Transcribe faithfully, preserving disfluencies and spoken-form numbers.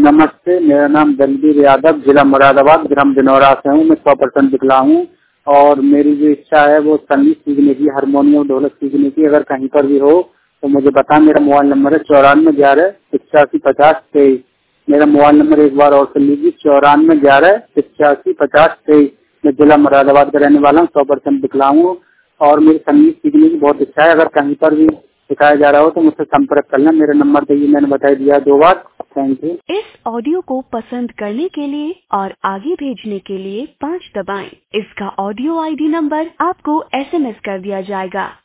नमस्ते, मेरा नाम दलबीर यादव, जिला मुरादाबाद, ग्राम दिनौरा से हूँ। मैं सौ परसेंट विकलांग हूँ और मेरी जो इच्छा है वो संगीत सीखने की, हारमोनियम ढोलक सीखने की। अगर कहीं पर भी हो तो मुझे बता। मेरा मोबाइल नंबर है चौरानवे ग्यारह पिचासी पचास तेईस। मेरा मोबाइल नंबर एक बार और सुन लीजिए, चौरानवे ग्यारह पिचासी पचास तेईस। मैं जिला मुरादाबाद का रहने वाला हूँ, सौ परसेंट विकलांग हूँ और मेरी संगीत सीखने की बहुत इच्छा है। अगर कहीं पर भी सिखाया जा रहा हो तो मुझसे संपर्क करना। मेरा नंबर देखिए, मैंने बता दिया दो बार। Thank you. इस ऑडियो को पसंद करने के लिए और आगे भेजने के लिए पाँच दबाएं। इसका ऑडियो आईडी नंबर आपको एसएमएस कर दिया जाएगा।